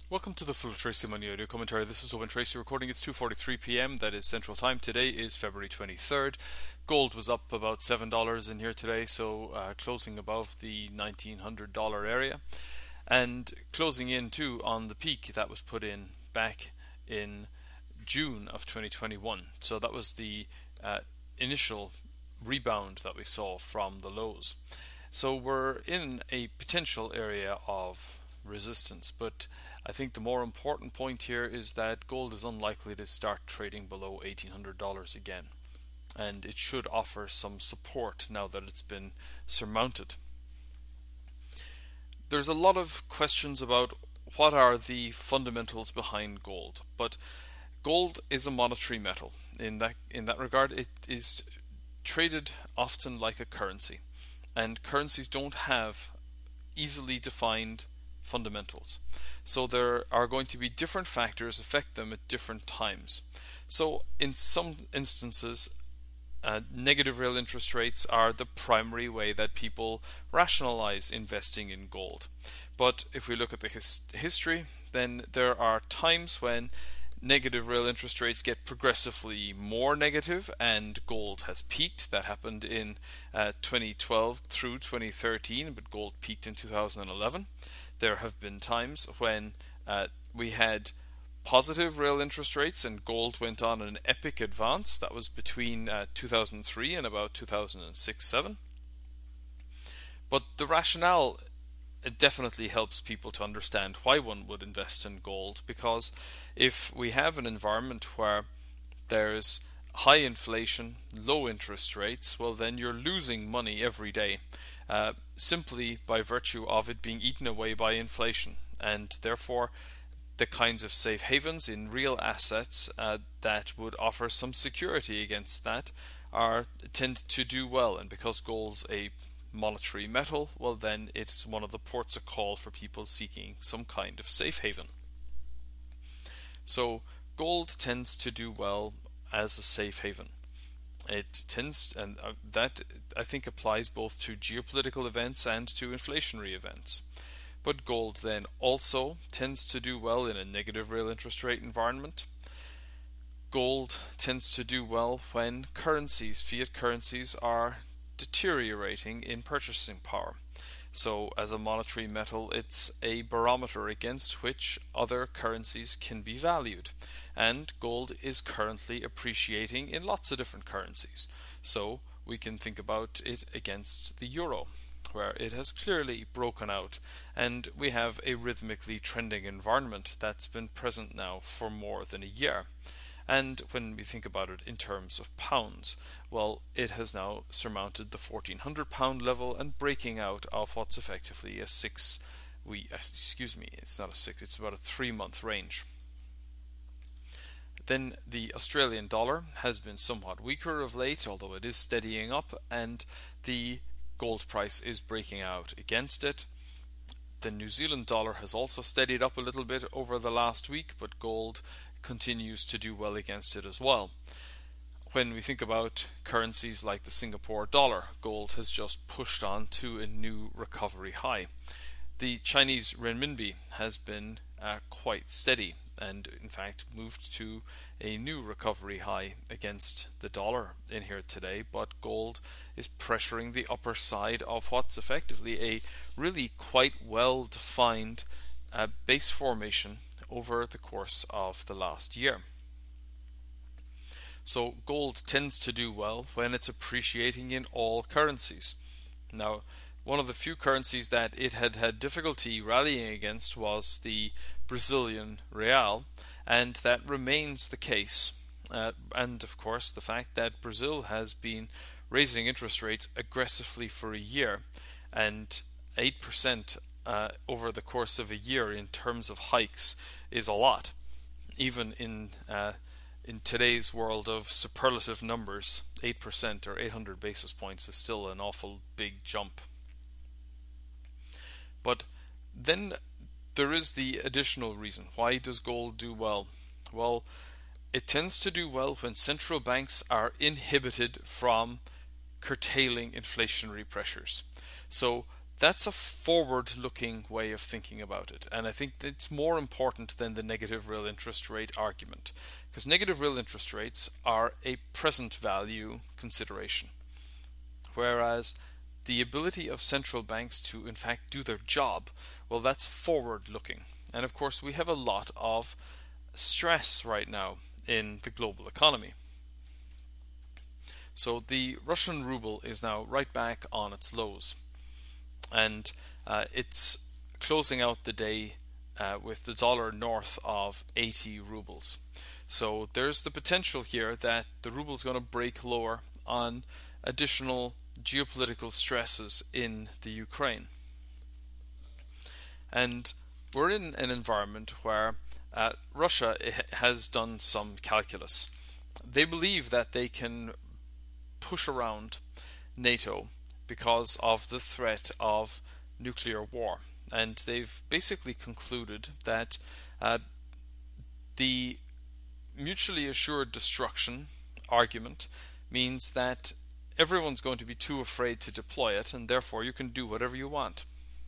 Welcome to the Full Tracy Money Audio Commentary. This is Owen Tracy recording. It's 2:43 p.m. That is Central Time. Today is February 23rd. Gold was up about $7 in here today, so closing above the $1,900 area. And closing in too on the peak that was put in back in June of 2021. So that was the initial rebound that we saw from the lows. So we're in a potential area of resistance, but I think the more important point here is that gold is unlikely to start trading below $1,800 again, and it should offer some support now that it's been surmounted. There's a lot of questions about what are the fundamentals behind gold, but gold is a monetary metal. In that regard, it is traded often like a currency, and currencies don't have easily defined fundamentals. So there are going to be different factors affect them at different times. So in some instances, negative real interest rates are the primary way that people rationalize investing in gold. But if we look at the history, then there are times when negative real interest rates get progressively more negative and gold has peaked. That happened in 2012 through 2013, but gold peaked in 2011. There have been times when we had positive real interest rates and gold went on an epic advance. That was between 2003 and about 2006-7. But the rationale, it definitely helps people to understand why one would invest in gold, because if we have an environment where there's high inflation, low interest rates, well then you're losing money every day, simply by virtue of it being eaten away by inflation, and therefore the kinds of safe havens in real assets that would offer some security against that tend to do well. And because gold's a monetary metal, well then it's one of the ports of call for people seeking some kind of safe haven. So gold tends to do well as a safe haven. It tends, and that I think applies both to geopolitical events and to inflationary events. But gold then also tends to do well in a negative real interest rate environment. Gold tends to do well when currencies, fiat currencies, are deteriorating in purchasing power. So as a monetary metal, it's a barometer against which other currencies can be valued. And gold is currently appreciating in lots of different currencies. So we can think about it against the euro, where it has clearly broken out, and we have a rhythmically trending environment that's been present now for more than a year. And when we think about it in terms of pounds, well, it has now surmounted the £1,400 level and breaking out of what's effectively it's not a 6, it's about a 3-month range. Then the Australian dollar has been somewhat weaker of late, although it is steadying up, and the gold price is breaking out against it. The New Zealand dollar has also steadied up a little bit over the last week, but gold continues to do well against it as well. When we think about currencies like the Singapore dollar, gold has just pushed on to a new recovery high. The Chinese renminbi has been quite steady and in fact moved to a new recovery high against the dollar in here today, but gold is pressuring the upper side of what's effectively a really quite well defined base formation over the course of the last year. So gold tends to do well when it's appreciating in all currencies. Now, one of the few currencies that it had had difficulty rallying against was the Brazilian real, and that remains the case. And of course, the fact that Brazil has been raising interest rates aggressively for a year, and 8% over the course of a year in terms of hikes is a lot. Even in today's world of superlative numbers, 8% or 800 basis points is still an awful big jump. But then there is the additional reason. Why does gold do well? Well, it tends to do well when central banks are inhibited from curtailing inflationary pressures. So that's a forward-looking way of thinking about it, and I think it's more important than the negative real interest rate argument, because negative real interest rates are a present value consideration, whereas the ability of central banks to in fact do their job, well, that's forward-looking. And of course, we have a lot of stress right now in the global economy. So the Russian ruble is now right back on its lows, and it's closing out the day with the dollar north of 80 rubles. So there's the potential here that the ruble is going to break lower on additional geopolitical stresses in the Ukraine. And we're in an environment where Russia has done some calculus. They believe that they can push around NATO because of the threat of nuclear war. And they've basically concluded that the mutually assured destruction argument means that everyone's going to be too afraid to deploy it, and therefore you can do whatever you want.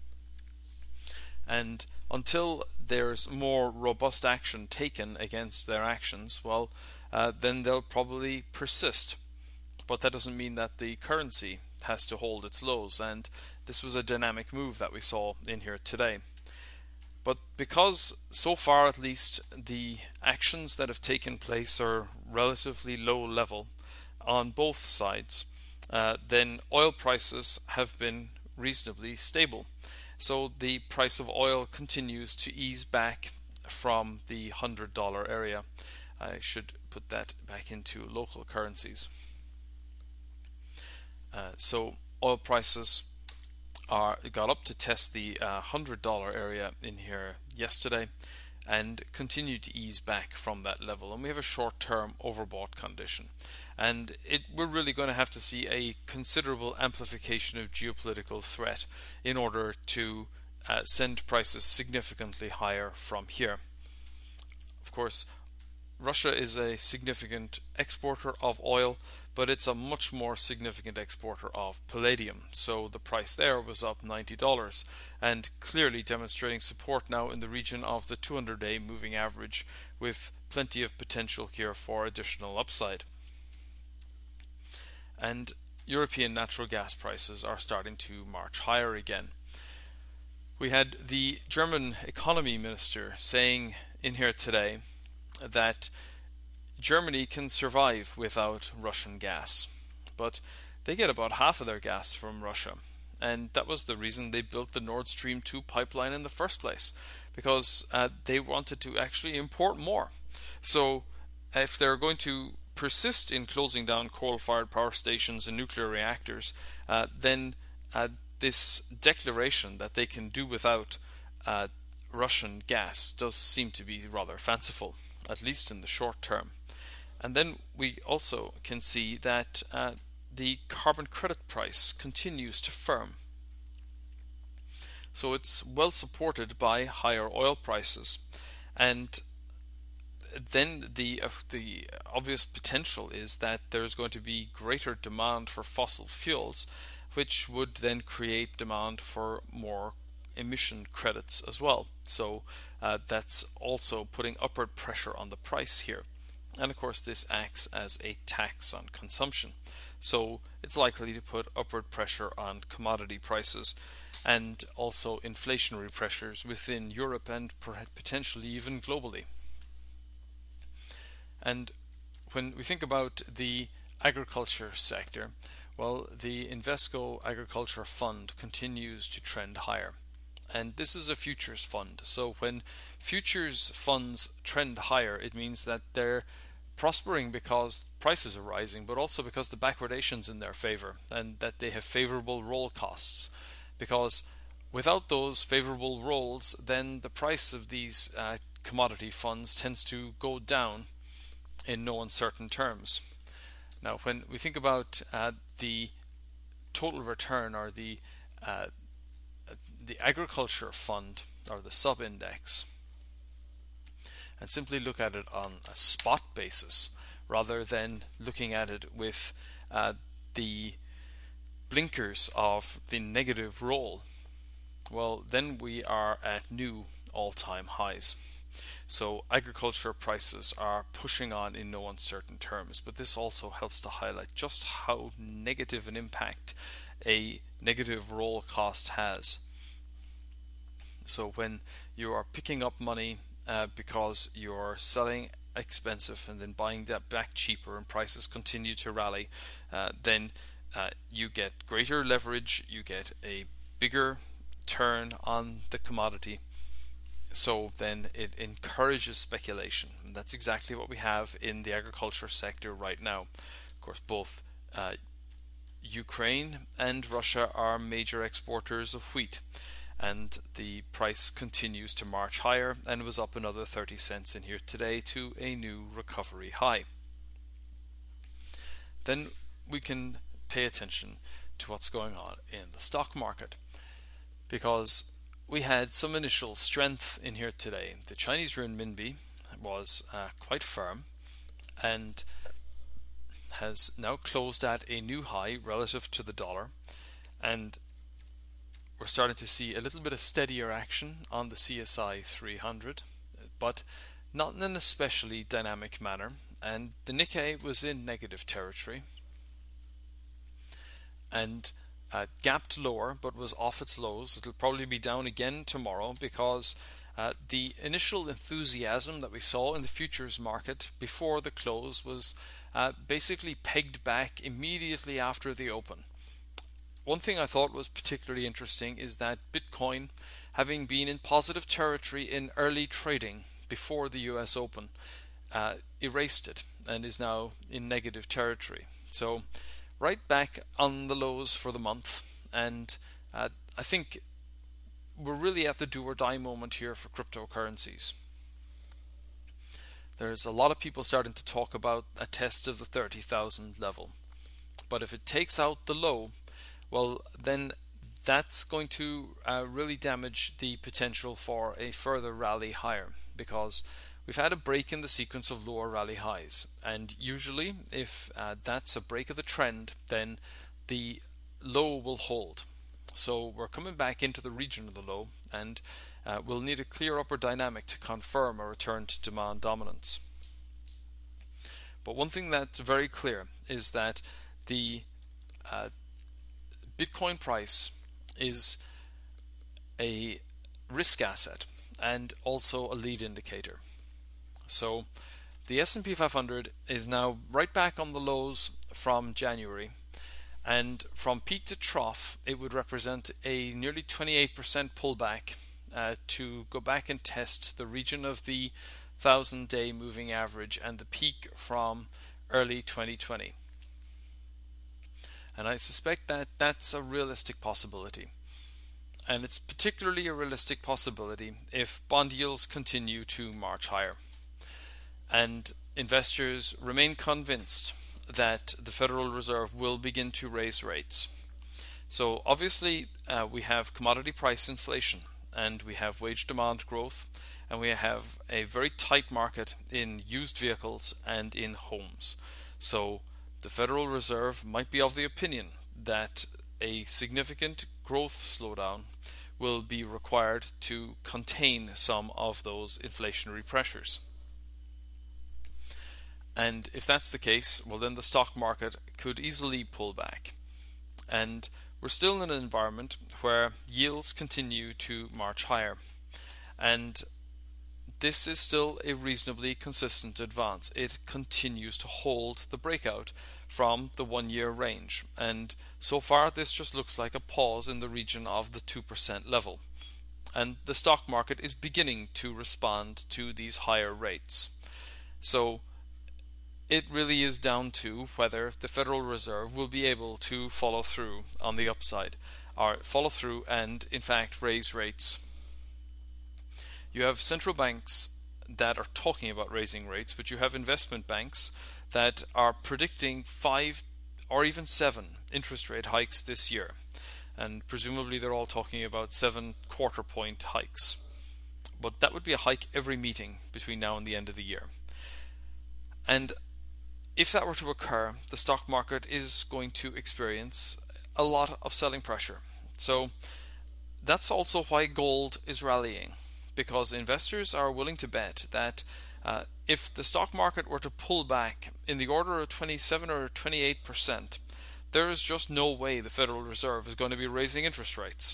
And until there's more robust action taken against their actions, well, then they'll probably persist. But that doesn't mean that the currency has to hold its lows, and this was a dynamic move that we saw in here today. But because so far at least the actions that have taken place are relatively low level on both sides, then oil prices have been reasonably stable. So the price of oil continues to ease back from the $100 area. I should put that back into local currencies. So oil prices got up to test the $100 area in here yesterday and continue to ease back from that level, and we have a short-term overbought condition, and we're really going to have to see a considerable amplification of geopolitical threat in order to send prices significantly higher from here. Of course, Russia is a significant exporter of oil, but it's a much more significant exporter of palladium. So the price there was up $90 and clearly demonstrating support now in the region of the 200-day moving average, with plenty of potential here for additional upside. And European natural gas prices are starting to march higher again. We had the German economy minister saying in here today that Germany can survive without Russian gas, but they get about half of their gas from Russia, and that was the reason they built the Nord Stream 2 pipeline in the first place, because they wanted to actually import more. So if they're going to persist in closing down coal-fired power stations and nuclear reactors, then this declaration that they can do without Russian gas does seem to be rather fanciful, at least in the short term. And then we also can see that the carbon credit price continues to firm. So it's well supported by higher oil prices, and then the obvious potential is that there's going to be greater demand for fossil fuels, which would then create demand for more emission credits as well. So that's also putting upward pressure on the price here. And of course, this acts as a tax on consumption. So it's likely to put upward pressure on commodity prices and also inflationary pressures within Europe and potentially even globally. And when we think about the agriculture sector, well, the Invesco Agriculture Fund continues to trend higher. And this is a futures fund. So when futures funds trend higher, it means that they're prospering because prices are rising, but also because the backwardation's in their favor and that they have favorable roll costs. Because without those favorable rolls, then the price of these commodity funds tends to go down in no uncertain terms. Now, when we think about the total return, or the agriculture fund, or the sub-index, and simply look at it on a spot basis rather than looking at it with the blinkers of the negative roll, well, then we are at new all-time highs. So agriculture prices are pushing on in no uncertain terms, but this also helps to highlight just how negative an impact a negative roll cost has. So when you are picking up money because you're selling expensive and then buying that back cheaper and prices continue to rally, then you get greater leverage, you get a bigger turn on the commodity. So then it encourages speculation. And that's exactly what we have in the agriculture sector right now. Of course, both Ukraine and Russia are major exporters of wheat, and the price continues to march higher and was up another 30 cents in here today to a new recovery high. Then we can pay attention to what's going on in the stock market, because we had some initial strength in here today. The Chinese renminbi was quite firm and has now closed at a new high relative to the dollar, and we're starting to see a little bit of steadier action on the CSI 300, but not in an especially dynamic manner, and the Nikkei was in negative territory and gapped lower but was off its lows. It'll probably be down again tomorrow because the initial enthusiasm that we saw in the futures market before the close was basically pegged back immediately after the open. One thing I thought was particularly interesting is that Bitcoin, having been in positive territory in early trading before the US Open, erased it and is now in negative territory. So right back on the lows for the month, and I think we're really at the do or die moment here for cryptocurrencies. There's a lot of people starting to talk about a test of the 30,000 level, but if it takes out the low, well, then that's going to really damage the potential for a further rally higher, because we've had a break in the sequence of lower rally highs, and usually if that's a break of the trend, then the low will hold. So we're coming back into the region of the low, and we'll need a clear upward dynamic to confirm a return to demand dominance. But one thing that's very clear is that the Bitcoin price is a risk asset and also a lead indicator. So the S&P 500 is now right back on the lows from January, and from peak to trough it would represent a nearly 28% pullback to go back and test the region of the 1,000-day moving average and the peak from early 2020. And I suspect that that's a realistic possibility. And it's particularly a realistic possibility if bond yields continue to march higher and investors remain convinced that the Federal Reserve will begin to raise rates. So obviously we have commodity price inflation, and we have wage demand growth, and we have a very tight market in used vehicles and in homes. So the Federal Reserve might be of the opinion that a significant growth slowdown will be required to contain some of those inflationary pressures. And if that's the case, well, then the stock market could easily pull back. And we're still in an environment where yields continue to march higher, and this is still a reasonably consistent advance. It continues to hold the breakout from the 1-year range, and so far this just looks like a pause in the region of the 2% level, and the stock market is beginning to respond to these higher rates. So it really is down to whether the Federal Reserve will be able to follow through on the upside, or follow through and in fact raise rates. You have central banks that are talking about raising rates, but you have investment banks that are predicting 5 or even 7 interest rate hikes this year, and presumably they're all talking about 7 quarter point hikes. But that would be a hike every meeting between now and the end of the year. And if that were to occur, the stock market is going to experience a lot of selling pressure. So that's also why gold is rallying, because investors are willing to bet that if the stock market were to pull back in the order of 27 or 28%, there is just no way the Federal Reserve is going to be raising interest rates.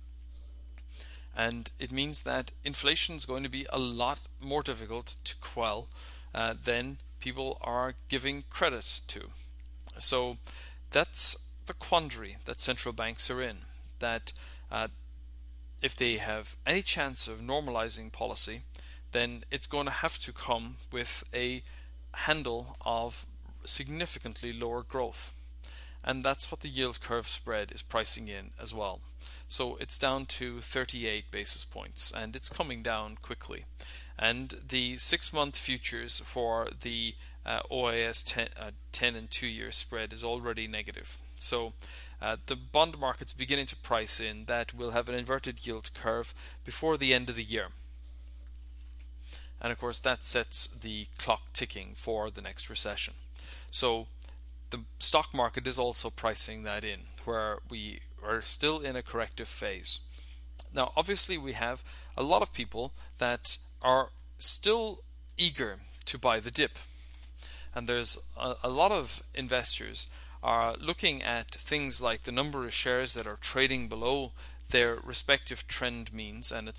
And it means that inflation is going to be a lot more difficult to quell than people are giving credit to. So that's the quandary that central banks are in. That if they have any chance of normalizing policy, then it's going to have to come with a handle of significantly lower growth. And that's what the yield curve spread is pricing in as well. So it's down to 38 basis points, and it's coming down quickly. And the 6-month futures for the OIS 10 and 2-year spread is already negative. So the bond market's beginning to price in that we'll have an inverted yield curve before the end of the year. And of course that sets the clock ticking for the next recession. So the stock market is also pricing that in, where we are still in a corrective phase. Now, obviously, we have a lot of people that are still eager to buy the dip. And there's a lot of investors are looking at things like the number of shares that are trading below their respective trend means, and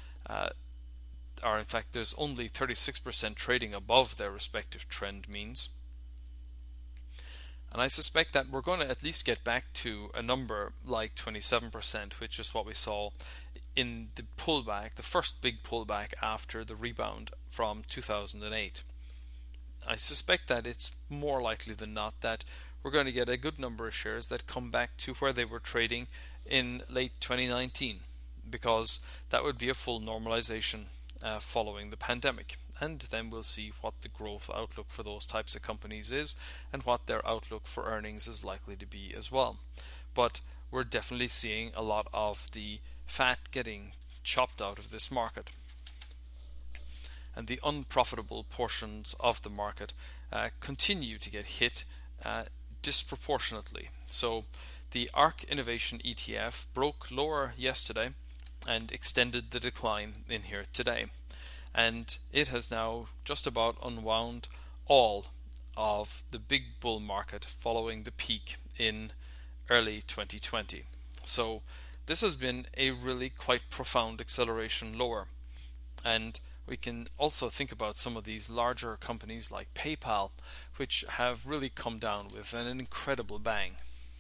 in fact, there's only 36% trading above their respective trend means. And I suspect that we're going to at least get back to a number like 27%, which is what we saw in the pullback, the first big pullback after the rebound from 2008. I suspect that it's more likely than not that we're going to get a good number of shares that come back to where they were trading in late 2019, because that would be a full normalization following the pandemic. And then we'll see what the growth outlook for those types of companies is and what their outlook for earnings is likely to be as well. But we're definitely seeing a lot of the fat getting chopped out of this market. And the unprofitable portions of the market continue to get hit disproportionately. So the ARK Innovation ETF broke lower yesterday and extended the decline in here today. And it has now just about unwound all of the big bull market following the peak in early 2020. So this has been a really quite profound acceleration lower. And we can also think about some of these larger companies like PayPal, which have really come down with an incredible bang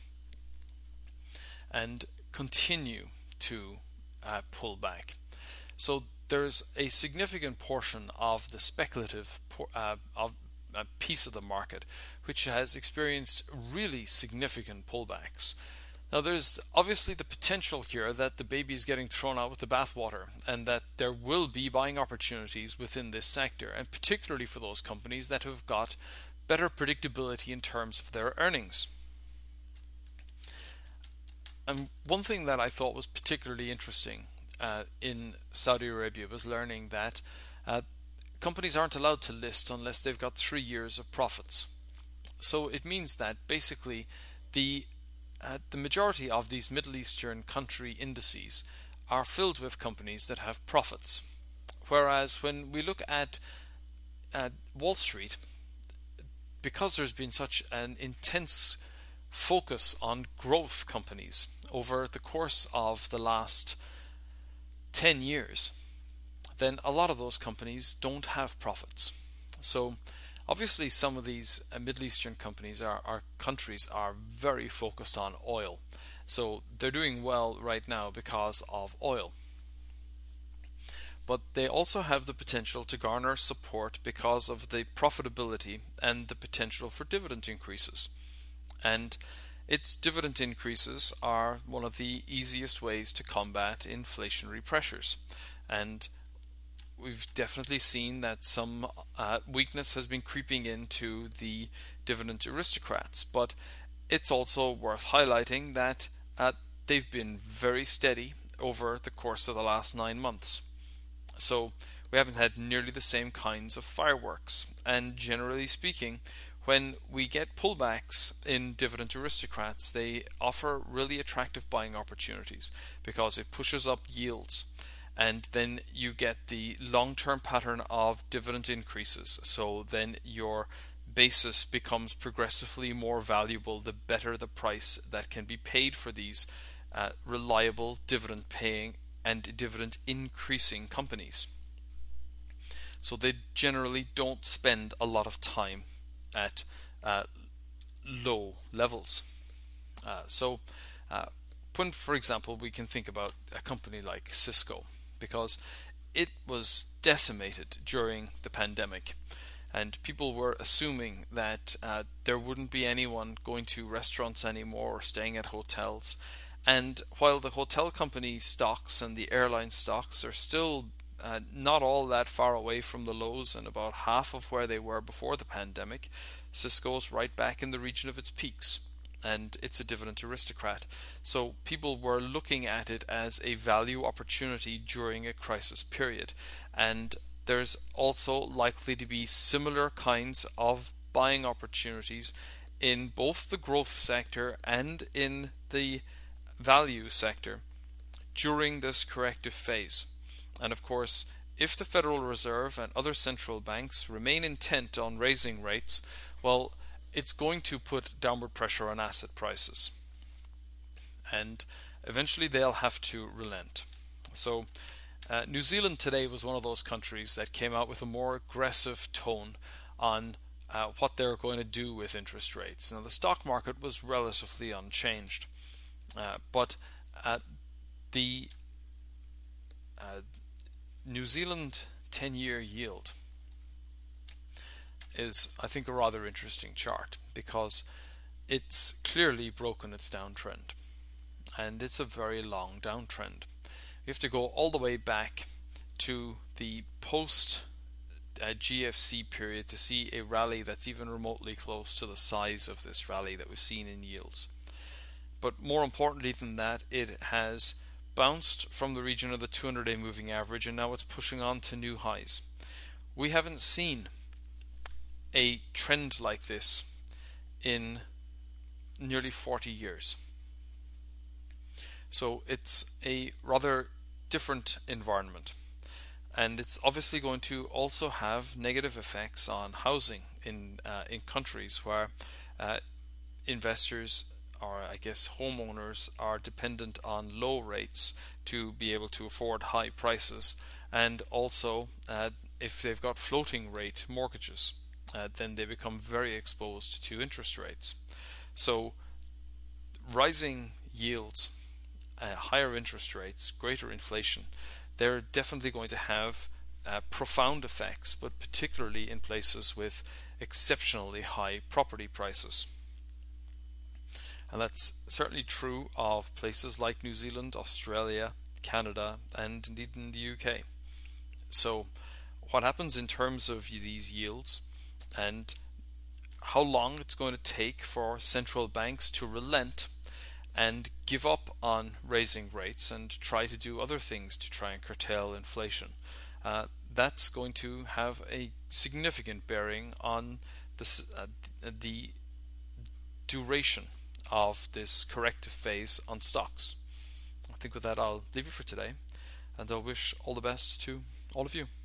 and continue to pull back. So there's a significant portion of the speculative piece of the market which has experienced really significant pullbacks. Now there's obviously the potential here that the baby is getting thrown out with the bathwater, and that there will be buying opportunities within this sector, and particularly for those companies that have got better predictability in terms of their earnings. And one thing that I thought was particularly interesting in Saudi Arabia was learning that companies aren't allowed to list unless they've got 3 years of profits. So it means that basically the majority of these Middle Eastern country indices are filled with companies that have profits. Whereas when we look at Wall Street, because there's been such an intense focus on growth companies over the course of the last 10 years, then a lot of those companies don't have profits. So obviously some of these Middle Eastern companies countries are very focused on oil. So they're doing well right now because of oil. But they also have the potential to garner support because of the profitability and the potential for dividend increases. And its dividend increases are one of the easiest ways to combat inflationary pressures. And we've definitely seen that some weakness has been creeping into the dividend aristocrats, but it's also worth highlighting that they've been very steady over the course of the last 9 months. So we haven't had nearly the same kinds of fireworks, and generally speaking, when we get pullbacks in dividend aristocrats, they offer really attractive buying opportunities because it pushes up yields. And then you get the long term pattern of dividend increases. So then your basis becomes progressively more valuable the better the price that can be paid for these reliable dividend paying and dividend increasing companies. So they generally don't spend a lot of time at uh, low levels. So, when, for example, we can think about a company like Cisco, because it was decimated during the pandemic, and people were assuming that there wouldn't be anyone going to restaurants anymore or staying at hotels. And while the hotel company stocks and the airline stocks are still not all that far away from the lows and about half of where they were before the pandemic, Cisco's right back in the region of its peaks. And it's a dividend aristocrat. So people were looking at it as a value opportunity during a crisis period. And there's also likely to be similar kinds of buying opportunities in both the growth sector and in the value sector during this corrective phase. And of course, if the Federal Reserve and other central banks remain intent on raising rates, well, it's going to put downward pressure on asset prices. And eventually they'll have to relent. So, New Zealand today was one of those countries that came out with a more aggressive tone on what they're going to do with interest rates. Now, the stock market was relatively unchanged, but the New Zealand 10-year yield is, I think, a rather interesting chart because it's clearly broken its downtrend, and it's a very long downtrend. You have to go all the way back to the post GFC period to see a rally that's even remotely close to the size of this rally that we've seen in yields. But more importantly than that, it has bounced from the region of the 200-day moving average, and now it's pushing on to new highs. We haven't seen a trend like this in nearly 40 years. So it's a rather different environment. And it's obviously going to also have negative effects on housing in countries where investors, or I guess homeowners, are dependent on low rates to be able to afford high prices, and also if they've got floating rate mortgages, then they become very exposed to interest rates. So rising yields, higher interest rates, greater inflation, they're definitely going to have profound effects, but particularly in places with exceptionally high property prices. And that's certainly true of places like New Zealand, Australia, Canada, and indeed in the UK. So what happens in terms of these yields and how long it's going to take for central banks to relent and give up on raising rates and try to do other things to try and curtail inflation, that's going to have a significant bearing on the duration of this corrective phase on stocks. I think with that I'll leave it for today, and I'll wish all the best to all of you.